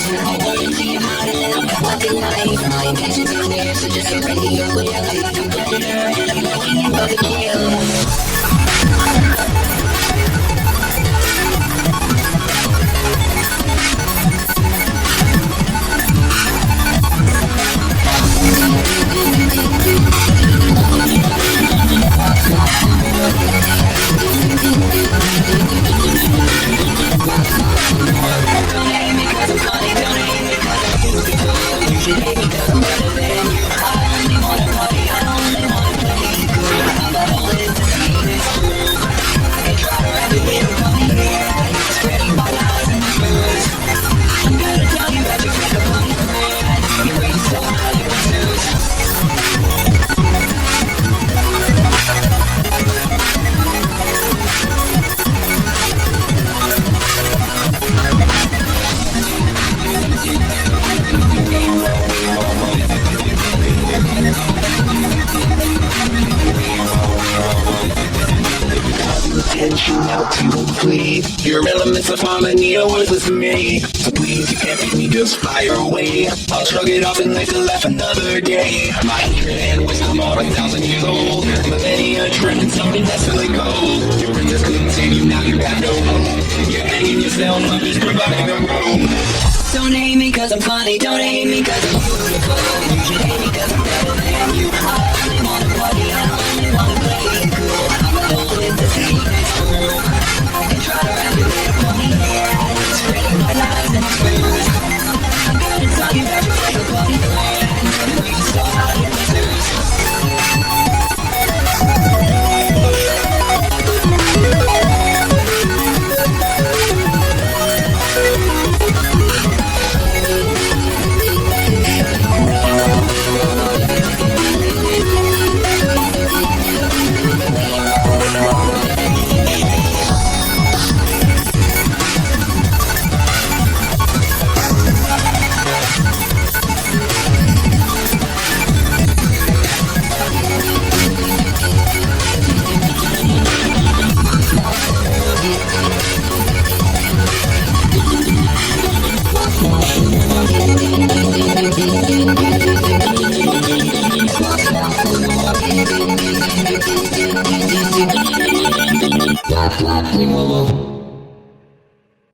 I wanna see you hot and I'm fucking nice. My intentions are there, so just get ready. You're way up like a predator, and I'm knocking you by the kill. Attention, help you please. Your elements of harmony are worthless to me. So please, you can't make me just fire away. I'll shrug it off and make a laugh another day. My hatred and wisdom are 1,000 years old. Millennia trend and something that's really gold. Your princess couldn't save you, now you got no hope. You're hanging yourself, I'm just providing a room. Don't hate me cause I'm funny, don't hate me cause I'm beautiful. You should hate me cause I'm better than you. I only wanna party, I only wanna play it cool. I'm alone with the secret school. And try to wrap your little pony head. Spreading my lies and truths. I'm gonna tell you that you're like a bloody friend. And we just know how to lose. Wow, wow, wow.